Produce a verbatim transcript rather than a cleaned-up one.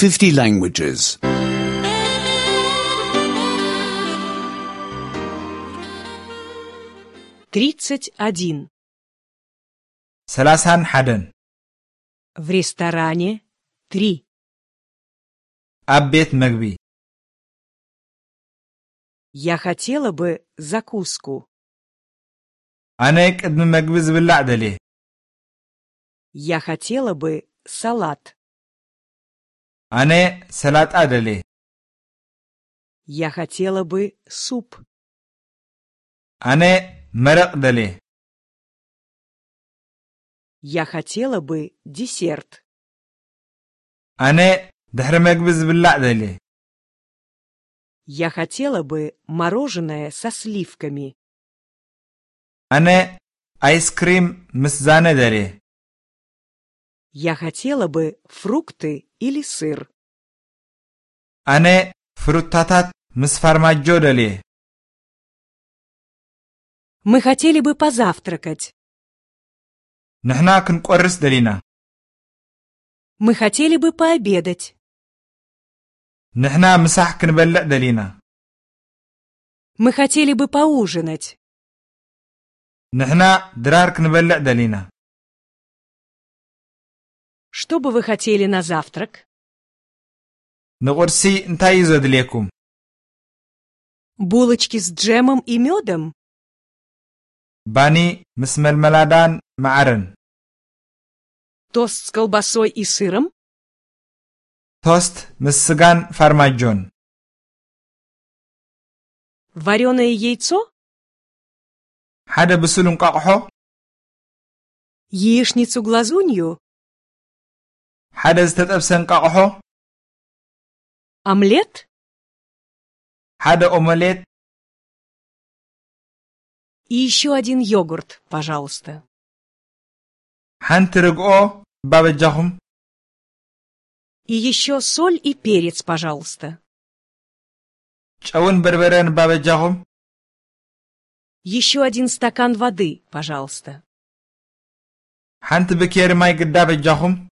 fifty languages. тридцать один. سلاسان حدن. В ресторане три. أبيت مقبي. Я хотела бы закуску. أنا قدم مقبي زبلع دلي. Я хотела бы салат. أنا سلات أدلي. Я хотела бы суп. أنا مرق دلي. Я хотела бы десерт. أنا دحر مقبي زبلع دلي. Я хотела бы мороженое со сливками. أنا آيس كريم مسزانة دلي. Я хотела бы фрукты или сыр. أنا فروتاتات مس فرماجو دلي. Мы хотели бы позавтракать. نحنا كنقرس دلينا. Мы хотели бы пообедать. نحنا مساح كنبلع دلينا. Мы хотели бы поужинать. نحنا درار كنبلع دلينا. Что бы вы хотели на завтрак? نقرسي انتاي زدليكم. Булочки с джемом и медом? باني مسم الملادان معرن. Тост с колбасой и сыром? توست مسجان فرماجون. Вареное яйцо? حدا بسلون قاقحو. Яичницу-глазунью? حدا استتبسن قاقحو. Омлет? حدا أومليت. И еще один йогурт, пожалуйста. حنت رقو بابجاهم. И еще соль и перец, пожалуйста. شاون بربرين بابجاهم. Еще один стакан воды, пожалуйста. حنت بكير ماي قدا بجاهم.